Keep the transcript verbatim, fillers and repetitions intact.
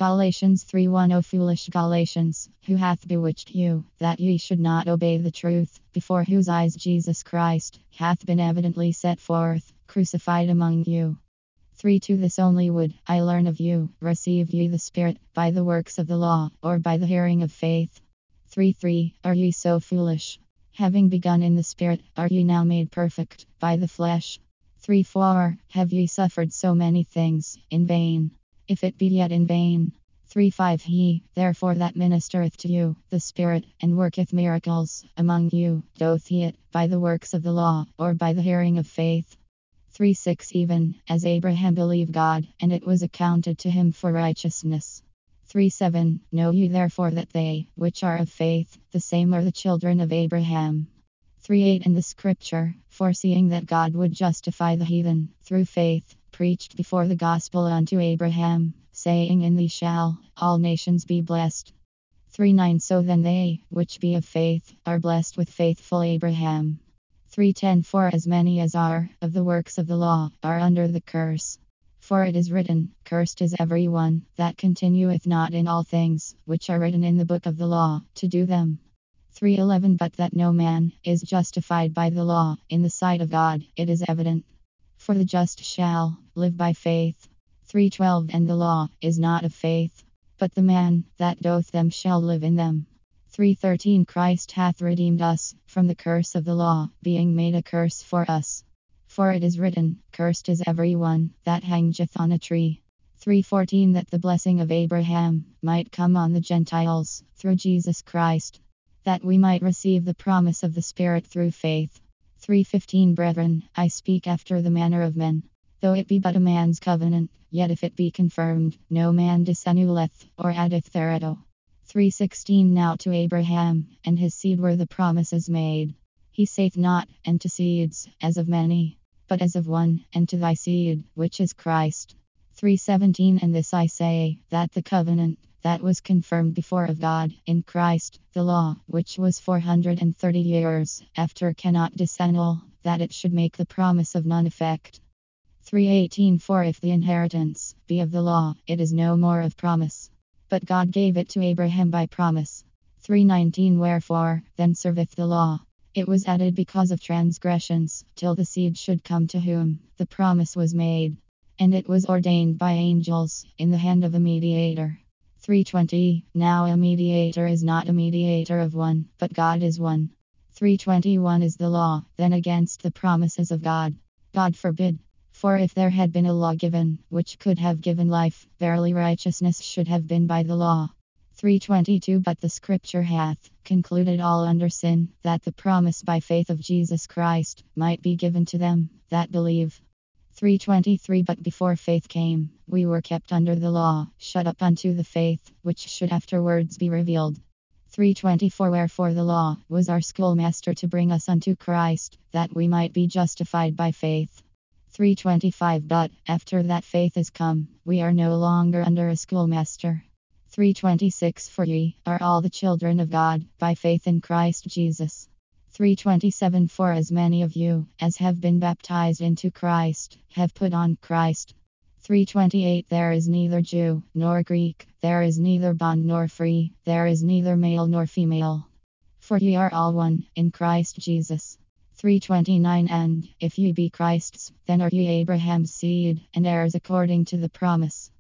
Galatians three one O foolish Galatians, who hath bewitched you, that ye should not obey the truth, before whose eyes Jesus Christ hath been evidently set forth, crucified among you? three To this only would I learn of you, receive ye the Spirit by the works of the law, or by the hearing of faith? three three Are ye so foolish? Having begun in the Spirit, are ye now made perfect by the flesh? three four Have ye suffered so many things in vain? If it be yet in vain. three five He, therefore, that ministereth to you the Spirit, and worketh miracles among you, doth he it by the works of the law, or by the hearing of faith? three six Even as Abraham believed God, and it was accounted to him for righteousness. three seven Know ye therefore that they which are of faith, the same are the children of Abraham. three eight And the Scripture, foreseeing that God would justify the heathen through faith, preached before the gospel unto Abraham, saying, In thee shall all nations be blessed. three nine So then they which be of faith are blessed with faithful Abraham. three ten For as many as are of the works of the law are under the curse. For it is written, Cursed is every one that continueth not in all things which are written in the book of the law, to do them. three eleven But that no man is justified by the law in the sight of God, it is evident. For the just shall live by faith. three twelve And the law is not of faith, but the man that doth them shall live in them. three thirteen Christ hath redeemed us from the curse of the law, being made a curse for us. For it is written, Cursed is every one that hangeth on a tree. three fourteen That the blessing of Abraham might come on the Gentiles through Jesus Christ, that we might receive the promise of the Spirit through faith. three fifteen Brethren, I speak after the manner of men. Though it be but a man's covenant, yet if it be confirmed, no man disannuleth or addeth thereto. three sixteen Now to Abraham and his seed were the promises made. He saith not, and to seeds, as of many, but as of one, and to thy seed, which is Christ. three seventeen And this I say, that the covenant that was confirmed before of God in Christ, the law, which was four hundred and thirty years after, cannot disannul, that it should make the promise of none effect. three eighteen For if the inheritance be of the law, it is no more of promise, but God gave it to Abraham by promise. three nineteen Wherefore then serveth the law? It was added because of transgressions, till the seed should come to whom the promise was made. And it was ordained by angels, in the hand of a mediator. three twenty Now a mediator is not a mediator of one, but God is one. three twenty-one Is the law then against the promises of God? God forbid. For if there had been a law given, which could have given life, verily righteousness should have been by the law. three twenty-two But the Scripture hath concluded all under sin, that the promise by faith of Jesus Christ might be given to them that believe. three twenty-three But before faith came, we were kept under the law, shut up unto the faith which should afterwards be revealed. three twenty-four Wherefore the law was our schoolmaster to bring us unto Christ, that we might be justified by faith. three twenty-five But after that faith is come, we are no longer under a schoolmaster. three twenty-six For ye are all the children of God, by faith in Christ Jesus. three twenty-seven For as many of you as have been baptized into Christ have put on Christ. three twenty-eight There is neither Jew nor Greek, there is neither bond nor free, there is neither male nor female, for ye are all one in Christ Jesus. three twenty-nine And if ye be Christ's, then are ye Abraham's seed, and heirs according to the promise.